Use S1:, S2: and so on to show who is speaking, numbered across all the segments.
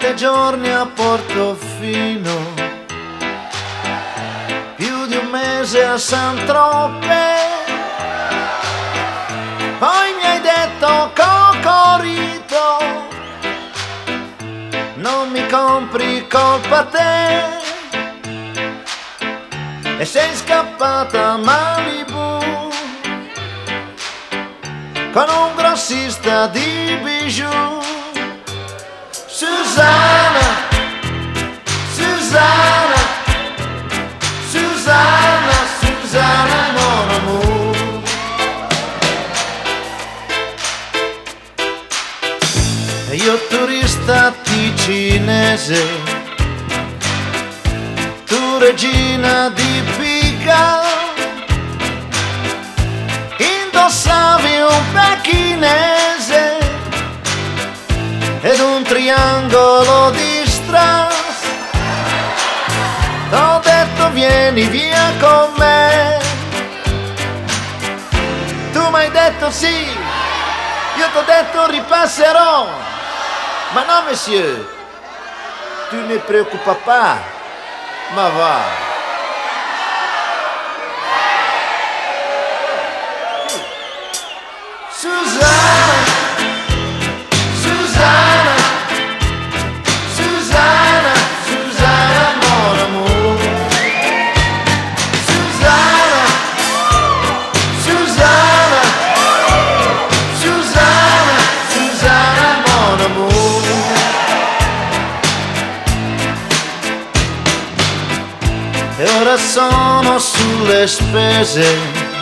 S1: 7 giorni a Portofino, più di un mese a Saint-Tropez. Poi mi hai detto Cocorito, non mi compri, colpa te. E sei scappata a Malibu con un grossista di bijou. Susanna, Susanna, Susanna, Susanna, mon amour. E io turista ticinese, tu regina di Pica, indossavi un pechinese ed un triangolo di strass. T'ho detto vieni via con me, tu m'hai detto sì, io t'ho detto ripasserò. Ma no monsieur, tu ne preoccupa pas, ma va. Susanna, Susanna, Susanna, Susanna, mon amour. Susanna, Susanna, Susanna, Susanna, mon amour. E ora sono sulle spese,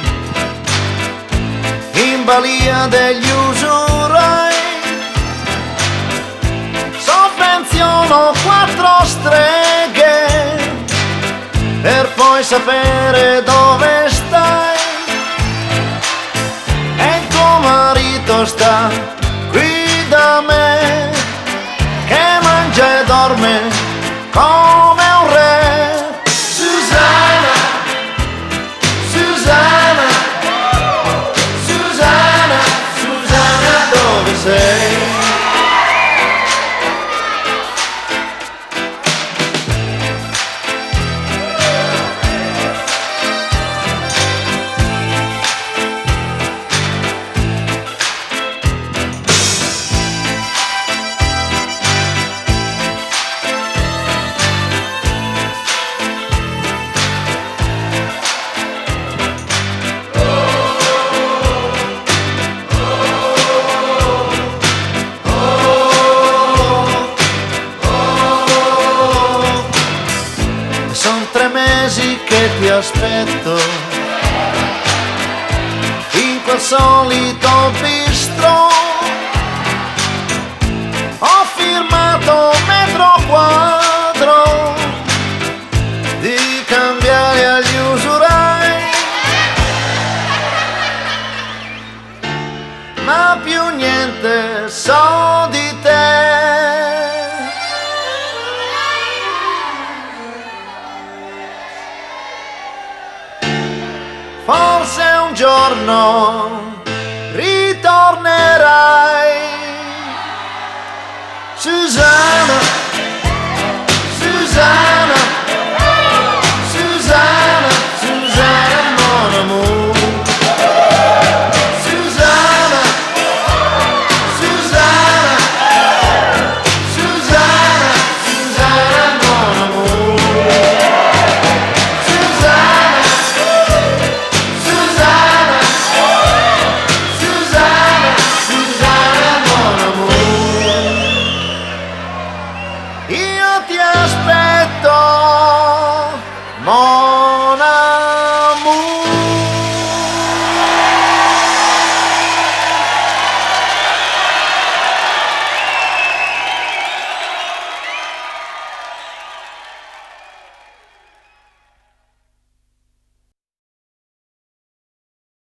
S1: in balia degli usurai, sovvenziono 4 streghe per poi sapere dove stai. E il tuo marito sta qui da me, che mangia e dorme come un re. Susanna, Susanna, Susanna, Susanna, dove sei? Son 3 mesi che ti aspetto in quel solito bistro. Ho firmato metro quadro di cambiare agli usurai, ma più niente so di te. Forse un giorno